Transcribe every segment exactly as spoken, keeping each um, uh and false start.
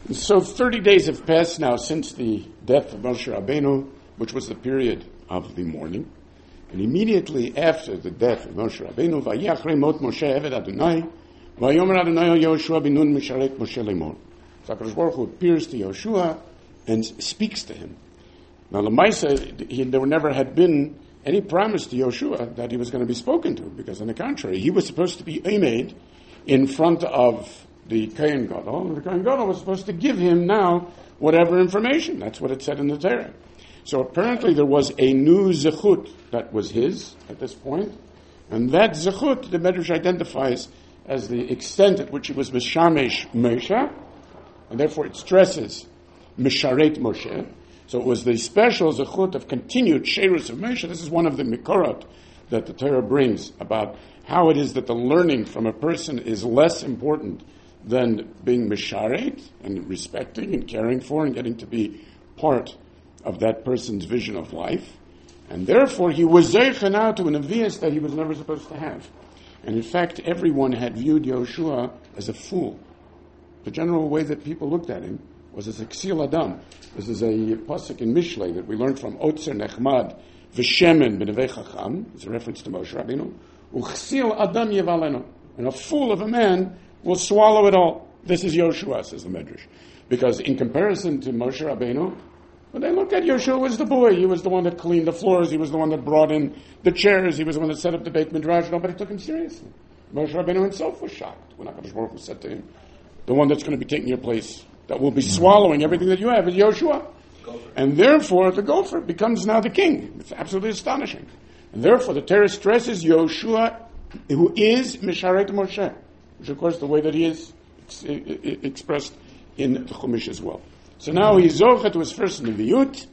So thirty days have passed now since the death of Moshe Rabbeinu, which was the period of the mourning. And immediately after the death of Moshe Rabbeinu, Vayachrei mot Moshe eved Adonai, Vayomer Adonai al Yoshua bin Nun misharet Moshe lemor. So HaKadosh Baruch Hu appears to Yoshua and speaks to him. Now, Lamaisa, he, there never had been any promise to Yoshua that he was going to be spoken to, because on the contrary, he was supposed to be made in front of the Kohen Gadol, and the Kohen Gadol was supposed to give him now whatever information. That's what it said in the Torah. So apparently there was a new zechut that was his at this point, and that zechut the Medrash identifies as the extent at which he was Mishamesh Moshe, and therefore it stresses Misharet Moshe. So it was the special zechut of continued Sherus of Moshe. This is one of the Mikorot that the Torah brings about how it is that the learning from a person is less important than being misharet and respecting and caring for and getting to be part of that person's vision of life. And therefore he was zeichen now to an avias that he was never supposed to have. And in fact, everyone had viewed Yoshua as a fool. The general way that people looked at him was as a ksil adam. This is a pasuk in Mishlei that we learned from Otzer Nechmad, V'shemen b'nevei chacham. It's a reference to Moshe Rabbeinu. U'chsil adam yevalenu. And a fool of a man will swallow it all. This is Yoshua, says the Medrash. Because in comparison to Moshe Rabbeinu, when they look at Yoshua was the boy. He was the one that cleaned the floors. He was the one that brought in the chairs. He was the one that set up the Beit Midrash. Nobody took him seriously. Moshe Rabbeinu himself was shocked when HaKadosh Baruch Hu said to him, the one that's going to be taking your place, that will be swallowing everything that you have, is Yoshua. And therefore, the gopher becomes now the king. It's absolutely astonishing. And therefore, the Torah stresses Yoshua, who is Misharet Moshe, which of course the way that he is ex- expressed in the Chumash as well. So now he's zochet to his first Neviut,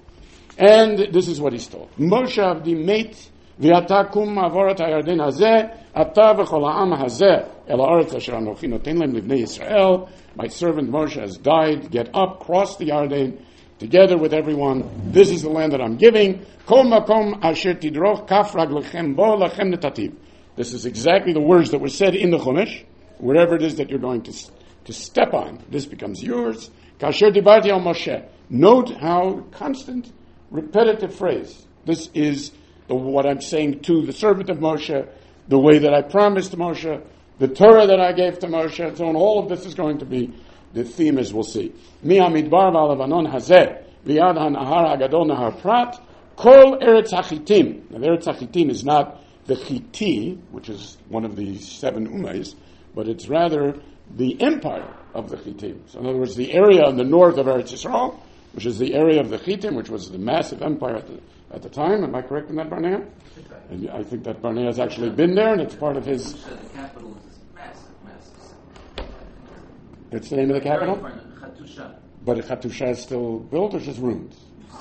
and this is what he's told. Moshe avdi meit, v'ata kum avorat ha'yarden hazeh, ata v'chol ha'am hazeh, el ha'aretz asher anochi noten lem livnei Yisrael. My servant Moshe has died. Get up, cross the Yarden, together with everyone. This is the land that I'm giving. Kol makom asher tidroch kaf raglechem bo lachem netativ. This is exactly the words that were said in the Chumash. Wherever it is that you're going to to step on, this becomes yours. Kasher dibarti al Moshe. Note how constant, repetitive phrase. This is the, what I'm saying to the servant of Moshe, the way that I promised to Moshe, the Torah that I gave to Moshe, and so on. All of this is going to be the theme, as we'll see. Mi hamidbar v'alavanon hazeh v'yad hanahar hagadol nahar prat kol eretz hachitim. Now, the eretz hachitim is not the Chiti, which is one of the seven umays, but it's rather the empire of the Chitim. So in other words, the area in the north of Eretz Yisrael, which is the area of the Chitim, which was the massive empire at the, at the time. Am I correct in that, Barnea? And I think that Barnea has actually been there, and it's part of his... The capital is massive, massive. That's the name of the capital? Chatusha. But Chatusha is still built, or just ruins?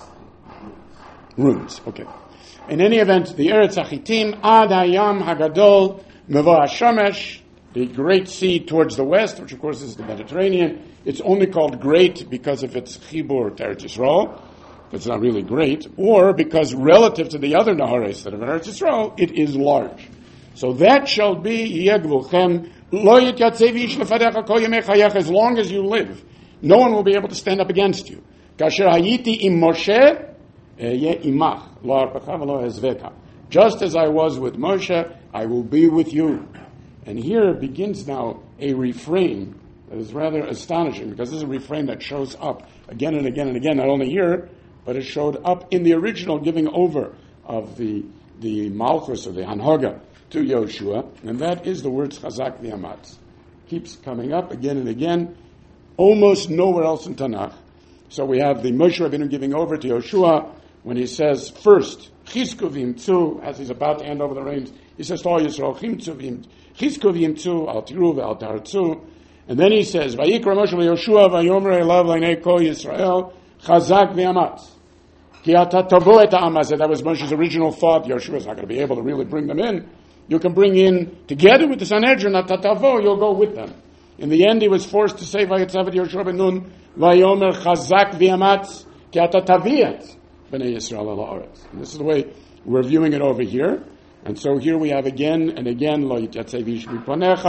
Ruins, okay. In any event, the Eretz HaChitim, Ad Hayam Hagadol, Mevo HaShamesh, the great sea towards the west, which of course is the Mediterranean. It's only called great because of its chibur to Eretz Yisrael. It's not really great. Or because relative to the other Nahares that are in Eretz Yisrael, it is large. So that shall be Yegvulchem, Lo Yityatzei Ish Lefadecha Kol Yemei Chayecha, as long as you live. No one will be able to stand up against you. Kasher Hayiti Im Moshe, Ehyeh Imach, Lo Arpecha V'lo Ezveka. Just as I was with Moshe, I will be with you. And here begins now a refrain that is rather astonishing, because this is a refrain that shows up again and again and again, not only here, but it showed up in the original giving over of the the Malchus or the Hanhaga to Yoshua, and that is the words Chazak v'Amatz. Keeps coming up again and again, almost nowhere else in Tanakh. So we have the Moshe Rabbeinu giving over to Yoshua when he says, first, Chizku v'imtzu, as he's about to hand over the reins, he says to all Yisrael, Chizku v'imtzu, Chizku v'imtzu, al tiru v'al tartzu, and then he says, Vayikra Moshe v'Yoshua v'yomer elav l'nei kol Yisrael, Chazak v'Amatz. Ki ata tavo et ha'am hazeh. That was Moshe's original thought. Yoshua is not going to be able to really bring them in. You can bring in, together with the Sanhedrin, ata tavo, you'll go with them. In the end, he was forced to say, Vayetzav et Yoshua ben Nun, Vayomer Chazak v'Amatz, ki ata taviat b'nei Yisrael al ha'aretz. This is the way we're viewing it over here. And so here we have again and again, Lo yityatzei ish miponecha,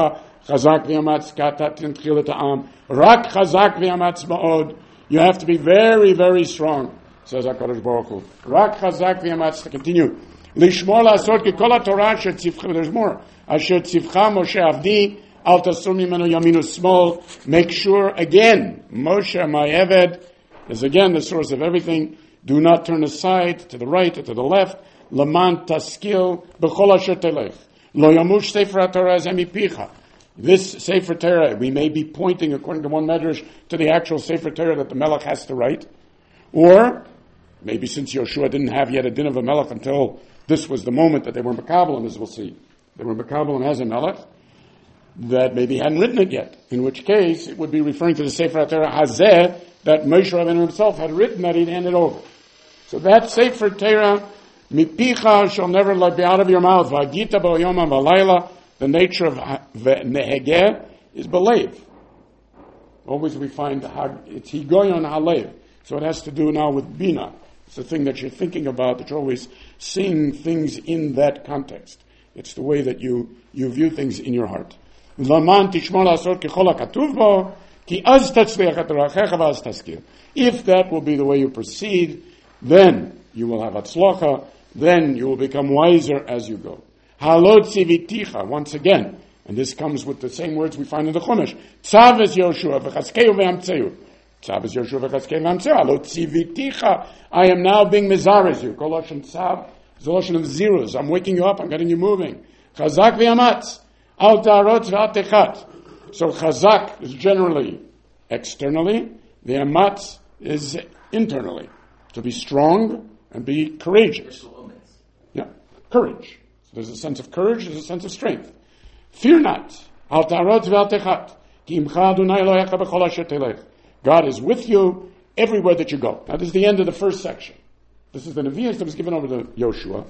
Chazak v'yamatz katatin tchilat ha'am. Rak chazak v'yamatz ma'od. You have to be very, very strong, says HaKadosh Baruch Hu. Rak chazak v'yamatz, to continue. Lishmor la'asot ki kol ha'torah asher tzivcha, there's more. Asher tzivcha Moshe avdi, al tasur mimenu yaminu small. Make sure, again, Moshe, my Eved, is again the source of everything. Do not turn aside to the right or to the left. Laman taskil b'chol asher telech. Lo yamush sefer HaTorah ez emipicha. This Sefer Torah, we may be pointing, according to one medrash, to the actual Sefer Torah that the Melech has to write. Or, maybe since Yoshua didn't have yet a din of a Melech until this was the moment that they were Mekabelim, as we'll see. They were Mekabelim as a Melech, that maybe hadn't written it yet. In which case, it would be referring to the Sefer Torah Hazeh, that Moshe Rabbeinu himself had written that he'd handed over. So that Sefer Torah, Mipicha shall never be out of your mouth. V'agita b'yom v'layla. The nature of nehegeh is believe. Always we find it's higoyon halev. So it has to do now with bina. It's the thing that you're thinking about, that you're always seeing things in that context. It's the way that you, you view things in your heart. Laman tishmor la'asot kechol ha'katuv bo, ki az tatzliach et orachecha v'az taskir. If that will be the way you proceed, then you will have atzlocha, then you will become wiser as you go. Halot tziviticha, once again, and this comes with the same words we find in the Chumash. Tzav es Yoshua v'chaskeu v'amtzeu. Tzav es Yoshua v'chaskeu v'amtzeu. Halot tziviticha, I am now being mezarez you. Koloshen tzav is a lotion of zeros. I'm waking you up, I'm getting you moving. Chazak v'yamatz. Al ta'arot v'atechat. So chazak is generally externally. V'yamatz is internally. To be strong and be courageous. Yeah, courage. There's a sense of courage, there's a sense of strength. Fear not. Al ta'arot ve'al techat. Ki imcha Adonai Elohecha b'chol asher telech. God is with you everywhere that you go. Now this is the end of the first section. This is the Nevi'ah that was given over to Yoshua.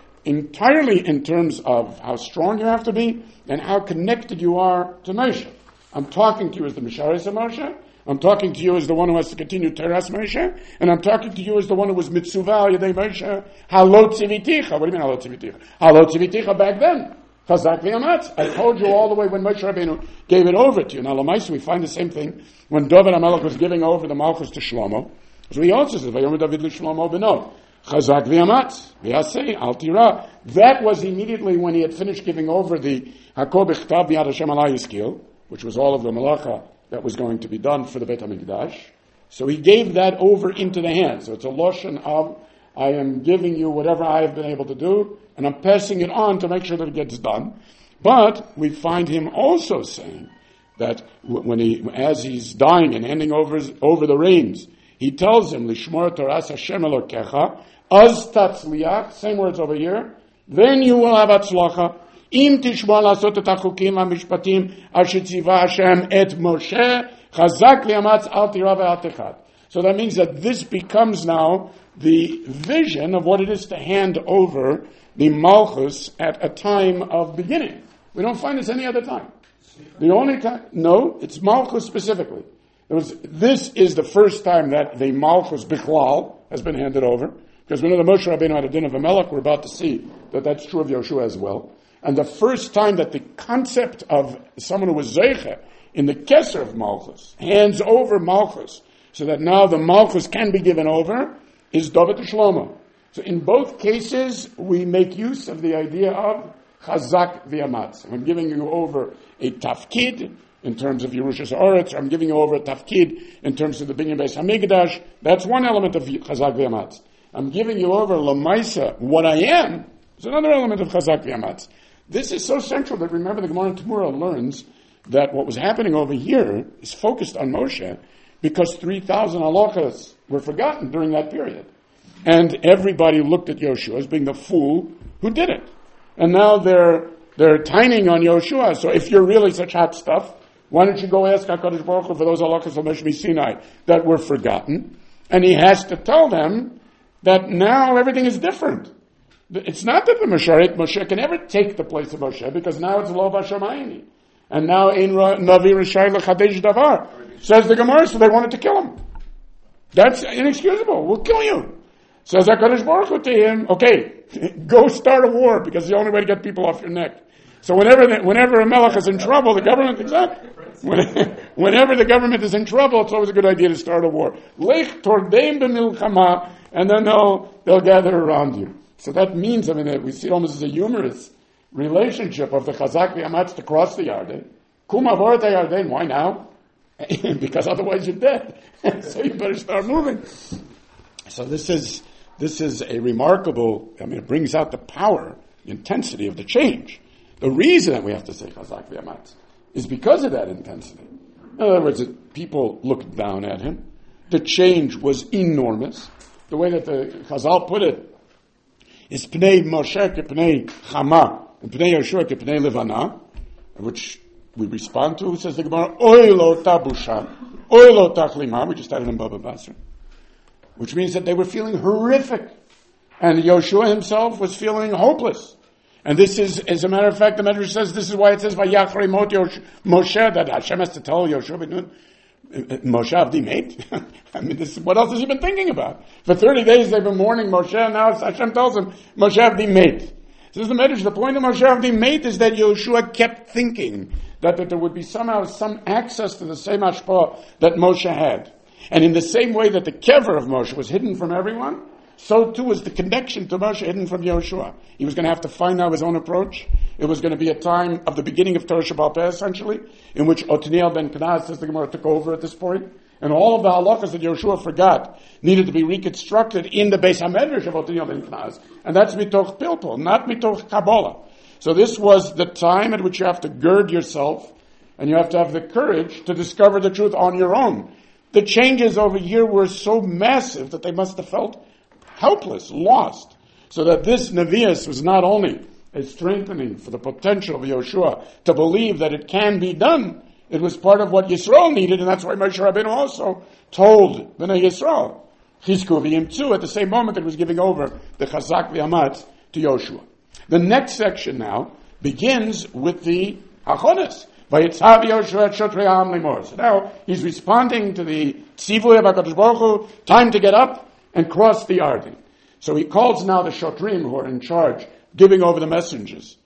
Entirely in terms of how strong you have to be and how connected you are to Moshe. I'm talking to you as the Misharis of Moshe. I'm talking to you as the one who has to continue Teras Moshe, and I'm talking to you as the one who was Mitzuvah Yedei Moshe. Halot tziviticha. What do you mean Halot tziviticha? Halot tziviticha back then. Chazak v'yamatz. I told you all the way when Moshe Rabbeinu gave it over to you. Now, Lamaisa, we find the same thing when David HaMelech was giving over the Malchus to Shlomo. So he also says, Vayomer David l'Shlomo b'no. Chazak v'yamatz. V'yasei al tira. That was immediately when he had finished giving over the Hakol b'chtav v'yad Hashem alai yiskil, which was all of the Malacha that was going to be done for the Beit HaMikdash. So he gave that over into the hands. So it's a lotion of, I am giving you whatever I have been able to do, and I'm passing it on to make sure that it gets done. But we find him also saying that when he, as he's dying and handing over, over the reins, he tells him, Lishmor Toras Hashem Elokecha, Az Tatzliach, same words over here, then you will have Atzlacha. Im tishmor la'asot et hachukim ha'mishpatim asher tziva Hashem et Moshe chazak v'yamatz al tira ve'al techat. So that means that this becomes now the vision of what it is to hand over the Malchus at a time of beginning. We don't find this any other time. The only time, no, it's Malchus specifically. There was, this is the first time that the Malchus Bichlal has been handed over, because we know the Moshe Rabbeinu had a din of a Melech. We're about to see that that's true of Yoshua as well. And the first time that the concept of someone who was Zeiche in the Keser of Malchus hands over Malchus, so that now the Malchus can be given over, is David to Shlomo. So in both cases, we make use of the idea of Chazak v'yamatz. I'm giving you over a tafkid in terms of Yerushas Oretz. I'm giving you over a tafkid in terms of the Binyan Beis Hamikdash. That's one element of Chazak v'yamatz. I'm giving you over Lamaisa, what I am, is another element of Chazak v'yamatz. This is so central that, remember, the Gemara in Tamura learns that what was happening over here is focused on Moshe because three thousand halachas were forgotten during that period. And everybody looked at Yoshua as being the fool who did it. And now they're they're tining on Yoshua. So if you're really such hot stuff, why don't you go ask HaKadosh Baruch Hu for those halachas of Moshe Sinai that were forgotten? And he has to tell them that now everything is different. It's not that the Masharet Moshe can ever take the place of Moshe, because now it's Lo Bashamayini. And now in Navi Rishai L'Chadesh Davar. Says the Gemara, so they wanted to kill him. That's inexcusable. We'll kill you. Says HaKadosh Baruch Hu to him, okay, go start a war, because it's the only way to get people off your neck. So whenever the, whenever a melech is in trouble, the government, exactly. Whenever the government is in trouble, it's always a good idea to start a war. Lech tordeim b'milchama, and then they'll, they'll gather around you. So that means, I mean, we see it almost as a humorous relationship of the Chazak v'Amatz to cross the Yarden. Kum avor the Yarden, why now? Because otherwise you're dead. So you better start moving. So this is, this is a remarkable, I mean, it brings out the power, the intensity of the change. The reason that we have to say Chazak v'Amatz is because of that intensity. In other words, people looked down at him. The change was enormous. The way that the Chazal put it is Pnei Moshe ke Pnei Chama and Pnei Yoshua ke Pnei Levana, which we respond to, says the Gemara, Oy lo tabusha, Oy lo tachlima, we just had it in Baba Basra, which means that they were feeling horrific. And Yoshua himself was feeling hopeless. And this is, as a matter of fact, the Medrash says, this is why it says, Vayachrei mot Moshe, that Hashem has to tell Yoshua, Moshe Avdi mate. I mean, this, what else has he been thinking about? For thirty days they've been mourning Moshe, and now Hashem tells him, Moshe Avdi mate. This is the Medrash. The point of Moshe Avdi mate is that Yoshua kept thinking that, that there would be somehow some access to the same hashpah that Moshe had. And in the same way that the kever of Moshe was hidden from everyone, so too was the connection to Moshe hidden from Yoshua. He was going to have to find out his own approach. It was going to be a time of the beginning of Torah Sheba'al Peh, essentially, in which Otniel ben Kenaz, says the Gemara, took over at this point. And all of the halachas that Yoshua forgot needed to be reconstructed in the Beis HaMedrash of Otniel ben Kenaz. And that's mitoch pilpul, not mitoch Kabbalah. So this was the time at which you have to gird yourself and you have to have the courage to discover the truth on your own. The changes over here were so massive that they must have felt helpless, lost. So that this Nevi'us was not only a strengthening for the potential of Yoshua to believe that it can be done, it was part of what Yisrael needed, and that's why Moshe Rabbeinu also told Bnei Yisrael, Chizku v'yimtzu, at the same moment that he was giving over the Chazak v'Amatz to Yoshua. The next section now begins with the Hachonis. Vayitzav Yoshua et shotrei ha'am limor. So now he's responding to the tzivui of HaKadosh Baruch Hu, time to get up and cross the Yarden. So he calls now the Shotrim who are in charge, giving over the messengers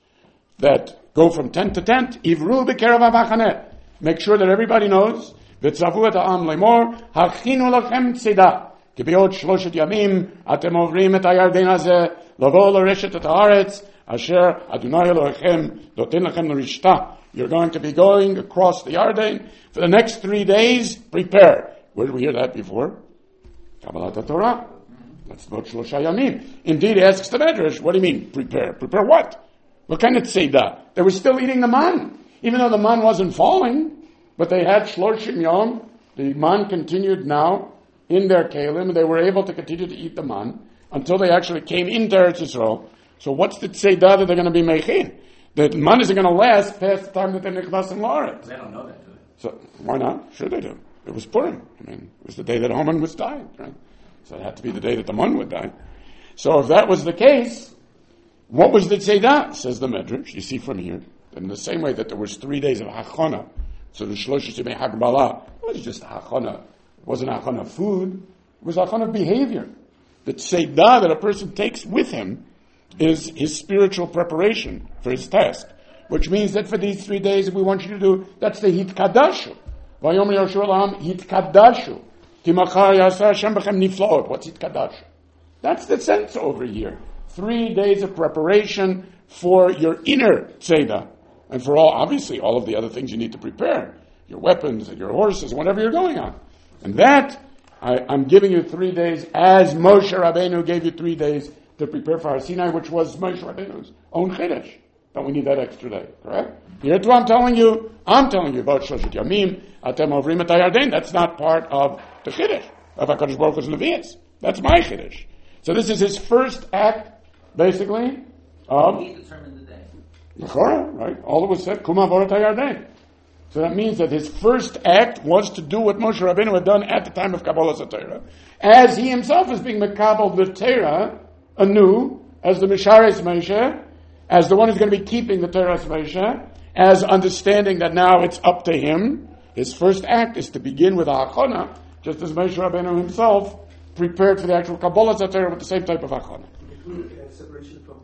that go from tent to tent. Ivru b'kerev ha'machaneh. Make sure that everybody knows. V'tzavu et ha'am lemor. Hachinu lachem tzida. Ki be'od shloshet yamim atem ovrim et ha'yarden hazeh lavo l'reshet et ha'aretz asher Adonai Elohechem noten lachem l'rishta. You're going to be going across the Yarden for the next three days. Prepare. Where did we hear that before? Kabbalat Torah. That's about Shlosha Yamim. Indeed, he asks the Medrash, what do you mean, prepare? Prepare what? What kind of tzeidah? They were still eating the man. Even though the man wasn't falling, but they had Shloshim Yom. The man continued now in their kalim, and they were able to continue to eat the man until they actually came into Eretz Yisrael. So what's the tzeidah that they're going to be making? The man isn't going to last past the time that they're nichnas in La'aretz. They don't know that, do they? So why not? Sure they do. It was Purim. I mean, it was the day that Haman was dying, right? So it had to be the day that the man would die. So if that was the case, what was the tzeidah? Says the Medrash. You see from here, in the same way that there was three days of hachana, so the Shlosh Yemei Hagbala, it was just hachana. It wasn't hachana food. It was hachana behavior. The tzeidah that a person takes with him is his spiritual preparation for his task, which means that for these three days we want you to do, that's the hitkadashu. Vayomer Yoshua l'am hitkadashu. Ki machar yaseh Hashem b'chem niflaot. What's hitkadashu? That's the sense over here. Three days of preparation for your inner tzeidah, and for all, obviously, all of the other things you need to prepare, your weapons and your horses, whatever you're going on. And that, I, I'm giving you three days, as Moshe Rabbeinu gave you three days to prepare for Har Sinai, which was Moshe Rabbeinu's own Chiddush. Don't we need that extra day, correct? Here's what I'm telling you. I'm telling you about Shoshet Yamim, Atem Ovrim et HaYarden. That's not part of the Chiddush of HaKadosh Baruch Hu's Levius. That's my Chiddush. So this is his first act, basically, of... He determined the day. L'chora, right? All that was said, Kum Avor et HaYarden. So that means that his first act was to do what Moshe Rabbeinu had done at the time of Kabbalah Torah, as he himself is being Mekabel the Torah anew, as the Misharis Moshe, as the one who's going to be keeping the Torah Moshe, as understanding that now it's up to him. His first act is to begin with Hachana, just as Moshe Rabbeinu himself prepared for the actual Kabbalah Torah with the same type of Hachana. Including uh, separation from... Uh,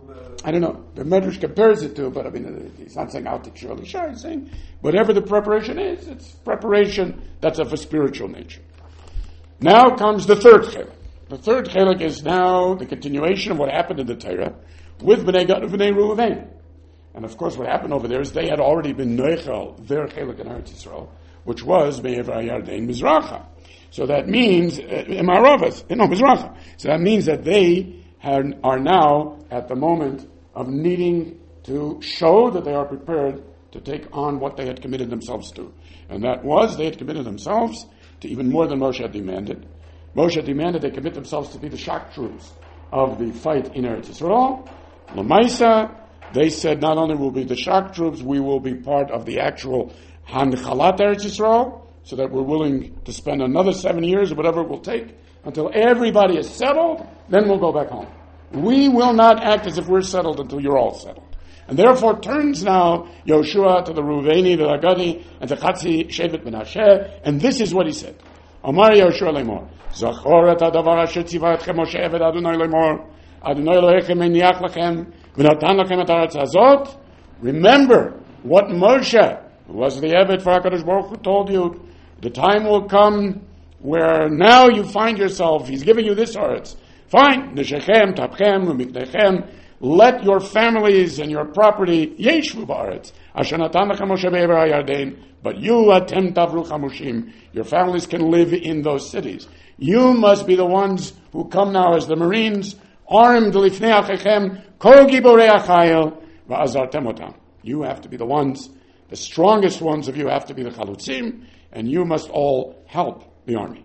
I don't know, the Medrash compares it to, but I mean, he's not saying out to surely sure, he's saying whatever the preparation is, it's preparation that's of a spiritual nature. Now comes the third chelik. The third chelik is now the continuation of what happened in the Torah with Bnei Gad and Bnei Reuven. And of course what happened over there is they had already been noichel their chelik in Eretz Yisrael, which was Me'ever Yarden Mizracha. So that means, Imarovas, uh, no, Mizracha. So that means that they have, are now at the moment of needing to show that they are prepared to take on what they had committed themselves to. And that was, they had committed themselves to even more than Moshe had demanded. Moshe demanded they commit themselves to be the shock troops of the fight in Eretz Yisrael. L'maisa, they said not only will we be the shock troops, we will be part of the actual Hanchalat Eretz Yisrael, so that we're willing to spend another seven years or whatever it will take until everybody is settled, then we'll go back home. We will not act as if we're settled until you're all settled. And therefore turns now Yoshua to the Reuveni, the Lagadi, and the Chatzi Shevet Menashe, and this is what he said. Amar Yoshua lemor, Zachor et hadavar asher tziva etchem Moshe eved Adonai lemor, Adonai Elohechem eniach lachem, v'natan lachem et haaretz hazot. Remember what Moshe, who was the Eved for HaKadosh Baruch Hu, told you. The time will come where now you find yourself, he's giving you this haaretz. Fine, neshechem, tapchem, umiknechem, let your families and your property yeshvu ba'aretz. Asher natan lachem Moshe be'ever hayarden. But you, atem tavru chamushim, your families can live in those cities. You must be the ones who come now as the Marines, armed lifnei achechem, kol giborei achayil, va'azartem otam. You have to be the ones, the strongest ones of you have to be the chalutzim, and you must all help the army.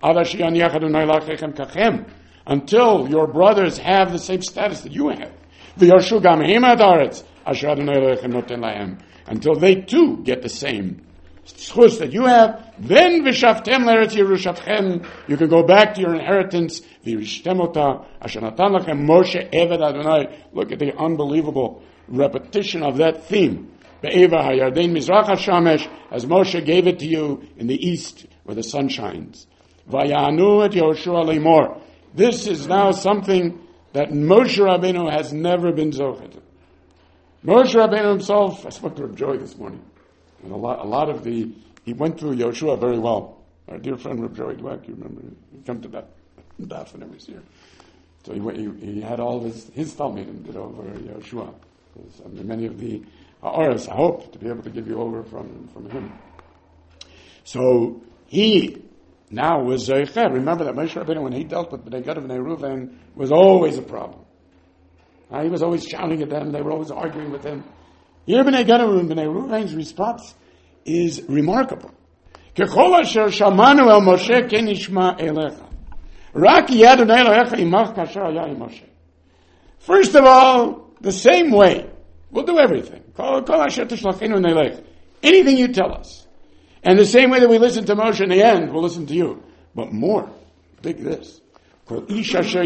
Until your brothers have the same status that you have. Until they too get the same schus that you have, then v'shaftem l'eretz Yerushavchem, you can go back to your inheritance. V'yirishtem ota asher natan lachem Moshe eved Adonai. Look at the unbelievable repetition of that theme. Be'eva hayarden mizrach hashamesh, as Moshe gave it to you in the east where the sun shines. Vayanu et Yoshua lemor. This is now something that Moshe Rabbeinu has never been zochet. Moshe Rabbeinu himself, I spoke to Reb Joy this morning, and a lot, a lot of the, he went through Yoshua very well. Our dear friend Reb Joy Dweck, you remember, he come to that daf and every year. So he, went, he, he had all his, his Talmidim did over Yoshua. I mean, many of the Ha'aretz, I hope to be able to give you over from, from him. So he now was Zeicher. Remember that Moshe Rabbeinu, when he dealt with Bnei Gad and Bnei Reuven, was always a problem. Uh, he was always shouting at them. They were always arguing with him. Here, Bnei Gad and Bnei Reuven's response is remarkable. Kechol asher shamanu el Moshe ken nishma elecha. Rak yad Adonai Elohecha imach kasher haya im Moshe. First of all, the same way. We'll do everything. Kol asher tishlachenu nelech. Anything you tell us. And the same way that we listen to Moshe in the end, we'll listen to you. But more, dig this. We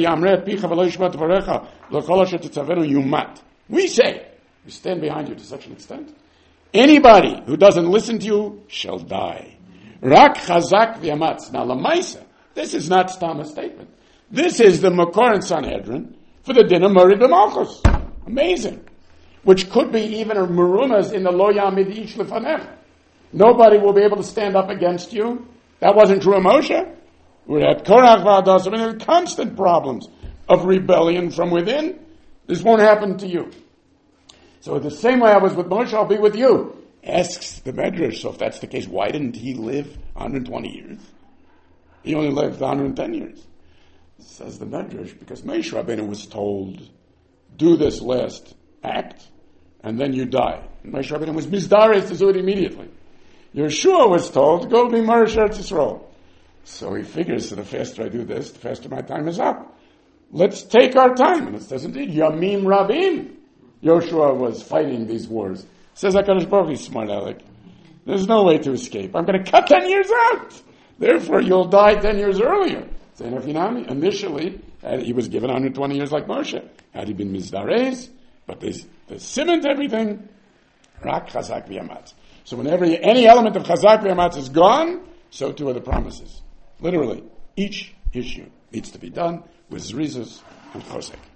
say, we stand behind you to such an extent. Anybody who doesn't listen to you shall die. Rak chazak v'yamatz. Now, lamaisa, this is not Stam a statement. This is the Makor and Sanhedrin for the din of Merid Malchus. Amazing. Which could be even a merumas in the Lo Yamid Ish Lefanech. Nobody will be able to stand up against you. That wasn't true of Moshe. We had Korach v'Adas. I mean, there are constant problems of rebellion from within. This won't happen to you. So the same way I was with Moshe, I'll be with you. Asks the Medrash, so if that's the case, why didn't he live one hundred twenty years? He only lived one hundred ten years. Says the Medrash, because Moshe Rabbeinu was told, do this last act, and then you die. And Moshe Rabbeinu was mizdares to do it immediately. Yeshua was told, go be Morish Eretz Yisrael. So he figures that the faster I do this, the faster my time is up. Let's take our time. And it says indeed, Yamim Rabim. Yoshua was fighting these wars. Says HaKadosh Baruch Hu, smart aleck. There's no way to escape. I'm going to cut ten years out. Therefore, you'll die ten years earlier. Initially, he was given one hundred twenty years like Moshe. Had he been Mizdarez, but they, they cement everything. Rak Chazak V'yamatz. So whenever any element of Chazak V'yamatz is gone, so too are the promises. Literally, each issue needs to be done with Zrizus and Chosek.